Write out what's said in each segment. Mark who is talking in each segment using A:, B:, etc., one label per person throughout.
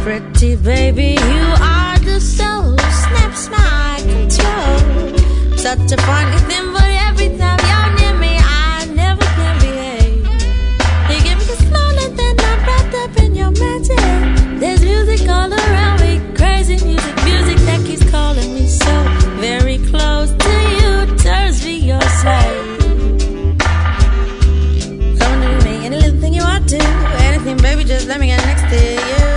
A: pretty baby, you are the soul. Snaps my control. Such a funny thing, but every time you're near me, I never can behave. You give me the smile and then I'm wrapped up in your magic. There's music all around me, crazy music, music that keeps calling me so very close to you, turns me your slave. Come to me, any little thing you want to, anything, baby, just let me get next to you.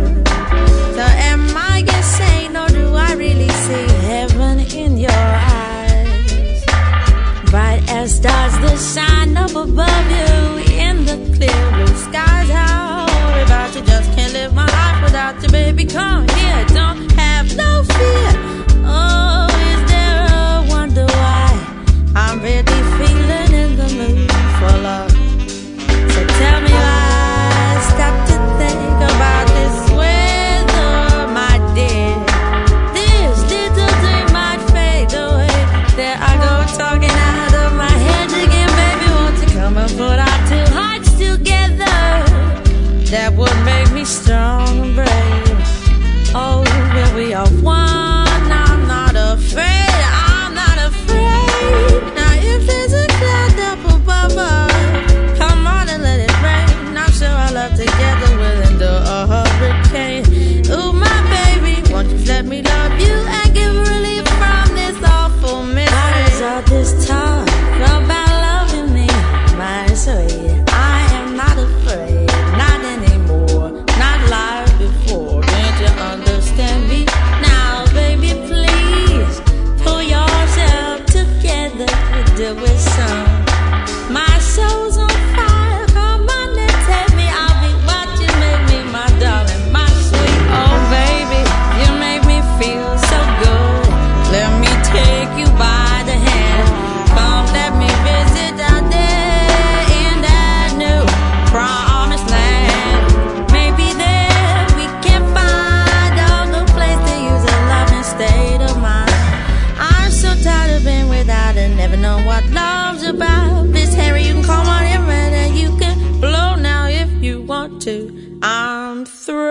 A: So am I insane, or do I really see heaven in your eyes? Bright as stars that shine up above you in the clear blue skies. How about you? Just can't live my life without you, baby. Come here, don't have no fear. Oh, is there a wonder why I'm really feeling in the mood for love? So tell me why I stop to think about this weather, my dear. This little dream might fade away. There I go talking out of my head again, baby. Won't you come and put our two hearts together? That would make me strong and brave. Oh, well, we are one. I'm not afraid. I'm not afraid. Now if there's a cloud up above us, come on and let it rain. I'm sure our love together will endure a hurricane. Ooh, my baby, won't you let me love you and give relief from this awful mystery? How is all this talk about loving me, my sweet? I am not afraid, not anymore, not like before. Can't you understand me now, baby? Please pull yourself together, do it some. My soul's on fire, come on and take me. I'll be what you make me, my darling, my sweet. Oh baby, you make me feel so good. Let me take you by the hand. Come, let me visit out there in that new promised land. Maybe there we can find a good place to use a loving state of mind. I'm so tired of being without and never know what love's about. Miss Harry, you can call on him and you can blow now if you want to. I'm through.